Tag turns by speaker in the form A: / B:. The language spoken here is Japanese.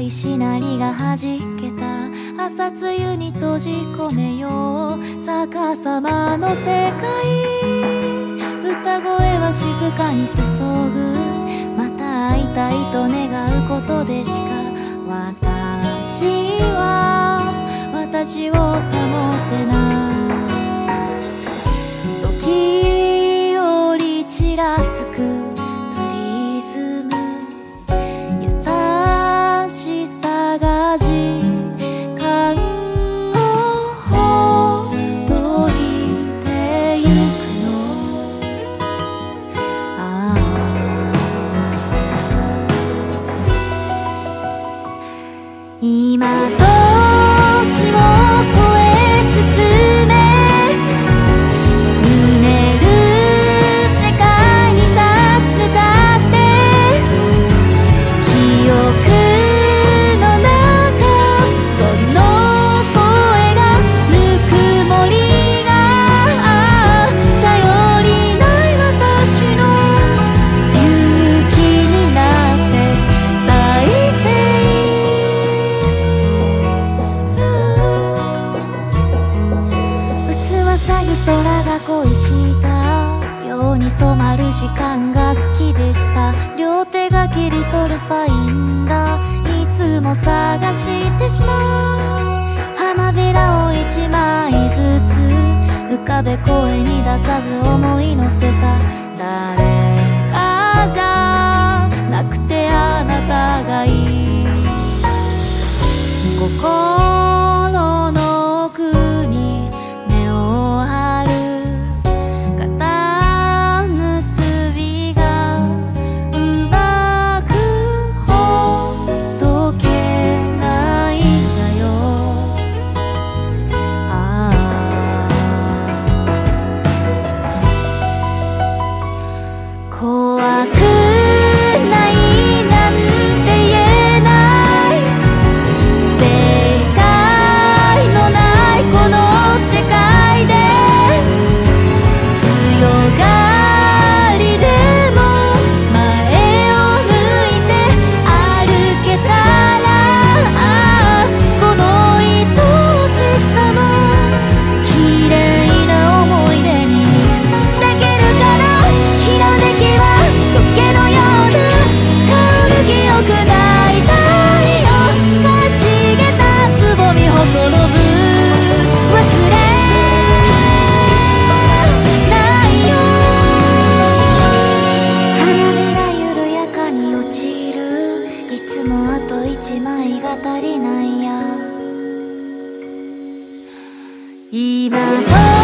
A: いしなりがはじけた朝露に閉じ込めよう逆さまの世界歌声は静かに注ぐまた会いたいと願うことでしか私は私を保てない時折ちらつくプリズム優しさが時間をほどいてゆくの今時を超え進め埋める世界に立ち向かって記憶の中その声がぬくもりが頼りない私の勇気になって咲いている薄はさぐ空が恋したように染まる時間が好きでした両手が切り取るファインダーいつも探してしまう花びらを一枚ずつ浮かべ声に出さず思い乗せた誰かじゃなくてあなたがいい心の奥に根を張る肩結びがうまくほどけないんだよ怖くないなんて言えない正解のないこの世界で強がりでも前を向いて歩けたらこの愛しさも綺麗な思い出にできるからきらめきは時計のような香る記憶が痛いよかしげたつぼみほころぶ忘れないよ花びら緩やかに落ちるいつもあと一枚が足りないや今と